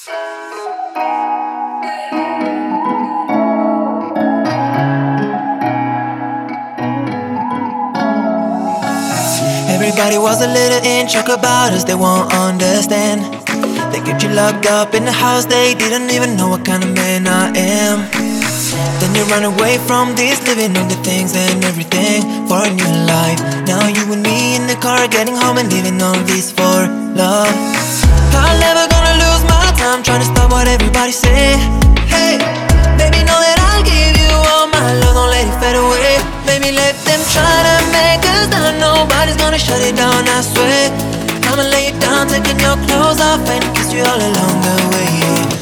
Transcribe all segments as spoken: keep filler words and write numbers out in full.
Everybody was a little in shock about us, they won't understand. They get you locked up in the house, they didn't even know what kind of man I am. Then you run away from this, living on the things and everything for a new life. Now you and me in the car, getting home and living on this for love. I'm never gonna lose my time trying to stop what everybody say. Hey, baby, know that I'll give you all my love, don't let it fade away. Baby, let them try to make us down, nobody's gonna shut it down, I swear. I'ma lay you down, taking your clothes off and kiss you all along the way.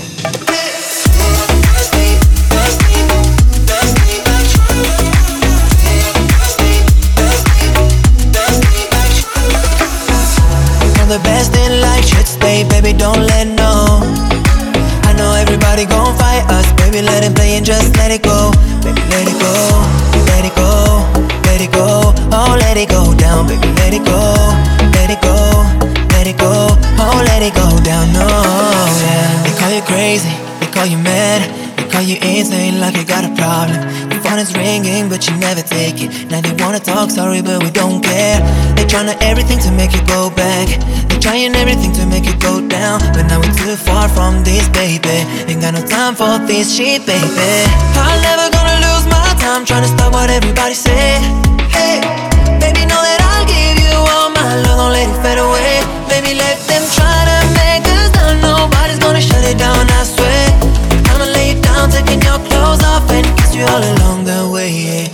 The best in life should stay, baby, don't let no. I know everybody gon' fight us, baby, let it play and just let it go. Baby, let it go, let it go, let it go. Oh, let it go down, baby, let it go, let it go, let it go. Oh, let it go down, no, yeah. They call you crazy, they call you mad, they call you insane like you got a problem. Your phone is ringing, but you never take it. Now they wanna talk, sorry, but we don't care. They tryna everything to make you go back. They trying everything to make you go down, but now we're too far from this, baby. Ain't got no time for this shit, baby. I'm never gonna lose my time trying to stop what everybody say. Hey, baby, know that I'll give you all my love, don't let it fade away. Baby, let them try to make us down, nobody's gonna shut it down, I swear. I'ma lay you down, taking your clothes off and kiss you all along the way, yeah.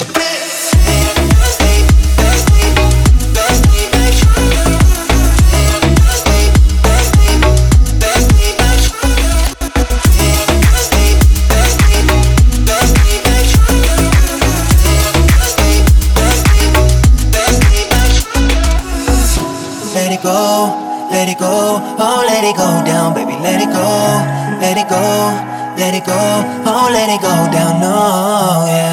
Let it go, let it go, oh let it go down, baby, let it go, let it go, let it go, oh let it go down, no, yeah.